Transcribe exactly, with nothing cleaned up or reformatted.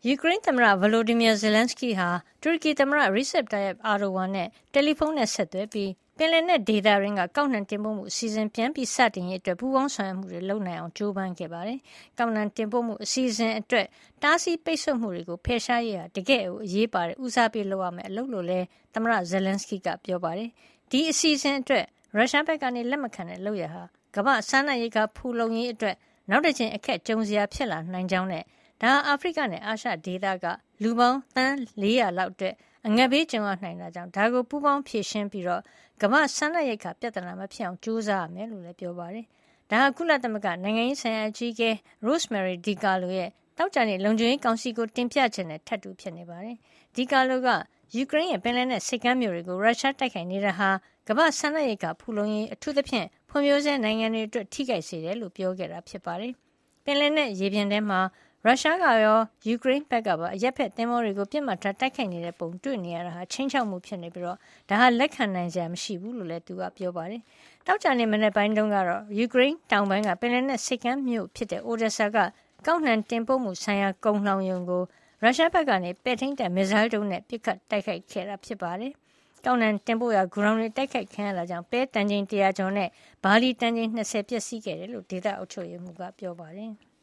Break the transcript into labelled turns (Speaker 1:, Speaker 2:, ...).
Speaker 1: ယူကရိန်းသမ္မတ Volodymyr Zelensky ဟာတူရကီသမ္မတ Recep Tayyip Erdogan နဲ့တယ်လီဖုန်းနဲ့ဆက်သွယ်ပြီးပင်လယ်နက်ဒေသတွင်းကကောက်နှံတင်ပို့မှုအစီအစဉ်ပြန်ပြီးစတင်ရေးအတွက်ပူးပေါင်းဆောင်ရွက်မှုတွေလုပ်နိုင်အောင်ကြိုးပမ်းခဲ့ပါတယ်။ကောက်နှံတင်ပို့မှုအစီအစဉ်အတွက်တားဆီးပိတ်ဆို့မှုတွေကိုဖယ်ရှားရေးဟာတကယ့်ကိုအရေးပါတဲ့ဦးစားပေးလုပ်ရမယ့်အလုပ်လို့လည်းသမ္မတ Zelensky ကပြောပါတယ်။ဒီအစီအစဉ်အတွက်ရုရှားဘက်ကနေလက်မခံတဲ့လုပ်ရဟာကမ္ဘာစားနပ်ရိက္ခာဖူလုံရေးအတွက်နောက်တစ်ချိန်အခက်ကြုံစရာဖြစ်လာနိုင်ကြောင်းနဲ့ဒါဟာအာဖရိကနဲ့အာရှဒေသကလူပေါင်းသန်းလေးရာလောက်အတွက်အငတ်ဘေးကြုံရနိုင်တာကြောင့်ဒါကိုပူးပေါင်းဖြေရှင်းပြီးတော့ကမ္ဘာစားနပ်ရိက္ခာပြဿနာမဖြစ်အောင်ကြိုးစားရမယ်လို့လည်းပြောပါတယ်။ဒါဟာကုလသမဂ္ဂနိုင်ငံရေးဆိုင်ရာအကြီးအကဲ Rosemary DiCarlo ရဲ့တောက်ကြတဲ့လုံခြုံရေးကောင်စီကိုတင်ပြခြင်းနဲ့ထပ်တူဖြစ်နေပါတယ်။ DiCarlo ကယူကရိန်းရဲ့ပင်လယ်နက်ဆိပ်ကမ်းမြို့တွေကိုရုရှားတိုက်ခိုက်နေတာဟာကမ္ဘာစားနပ်ရိက္ခာဖူလုံရေးအထူးသဖြင့်ဖွံ့ဖြိုးဆဲနိုင်ငံတွေအတွက်ထိခိုက်စေတယ်လို့ပြောခဲ့တာဖြစ်ပါတယ်။ပင်လယ်နက်ရေပြင်ထဲမှာရုရှားကရောယူကရိန်းဘက်ကပါအရက်ဖက်သင်္ဘောတွေကိုပြစ်မှတ်ထားတိုက်ခိုက်နေတဲ့ပုံတွေ့နေရတာဟာချင်းချောက်မှုဖြစ်နေပြီးတော့ဒါဟာလက်ခံနိုင်စရာမရှိဘူးလို့လည်းသူကပြောပါတယ်။တောက်ကြနေမနေ့ပိုင်းတုန်းကတော့ယူကရိန်းတောင်ပိုင်းကပင်လယ်နက်ဆိပ်ကမ်းမြို့ဖြစ်တဲ့ Odessa ကကောက်နှံတင်ပို့မှုဆိုင်ရာကုန်လှောင်ရုံကိုရုရှားဘက်ကနေပဲ့ထိန်းတပ်မစ်ဇိုင်းဒုံးနဲ့ပစ်ခတ်တိုက်ခိုက်ခဲ့တာဖြစ်ပါတယ်။ကောက်နှံတင်ပို့ရာဂူရောင်တွေတိုက်ခိုက်ခံရတာကြောင့်ပဲတန်ချိန်တရာကျော်နဲ့ဘာလီတန်ချိန်နှစ်ဆယ်ပျက်စီးခဲ့တယ်လို့ဒေသအုပ်ချုပ်ရေးမှူးကပြောပါတယ်။